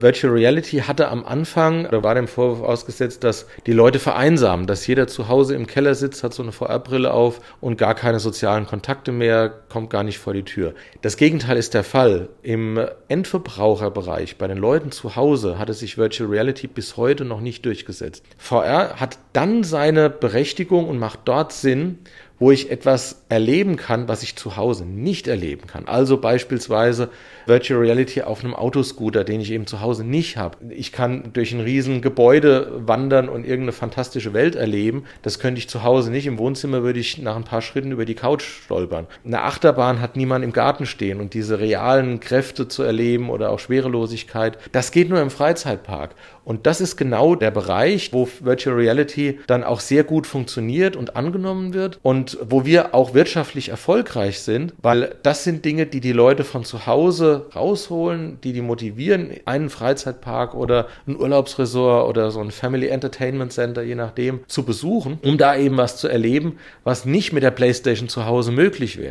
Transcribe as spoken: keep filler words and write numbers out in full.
Virtual Reality hatte am Anfang, da war dem Vorwurf ausgesetzt, dass die Leute vereinsamen, dass jeder zu Hause im Keller sitzt, hat so eine V R-Brille auf und gar keine sozialen Kontakte mehr, kommt gar nicht vor die Tür. Das Gegenteil ist der Fall. Im Endverbraucherbereich, bei den Leuten zu Hause, hat es sich Virtual Reality bis heute noch nicht durchgesetzt. V R hat dann seine Berechtigung und macht dort Sinn, wo ich etwas erleben kann, was ich zu Hause nicht erleben kann. Also beispielsweise Virtual Reality auf einem Autoscooter, den ich eben zu Hause nicht habe. Ich kann durch ein riesen Gebäude wandern und irgendeine fantastische Welt erleben. Das könnte ich zu Hause nicht. Im Wohnzimmer würde ich nach ein paar Schritten über die Couch stolpern. Eine Achterbahn hat niemand im Garten stehen und diese realen Kräfte zu erleben oder auch Schwerelosigkeit, das geht nur im Freizeitpark. Und das ist genau der Bereich, wo Virtual Reality dann auch sehr gut funktioniert und angenommen wird und wo wir auch wirtschaftlich erfolgreich sind, weil das sind Dinge, die die Leute von zu Hause rausholen, die die motivieren, einen Freizeitpark oder ein Urlaubsresort oder so ein Family Entertainment Center, je nachdem, zu besuchen, um da eben was zu erleben, was nicht mit der PlayStation zu Hause möglich wäre.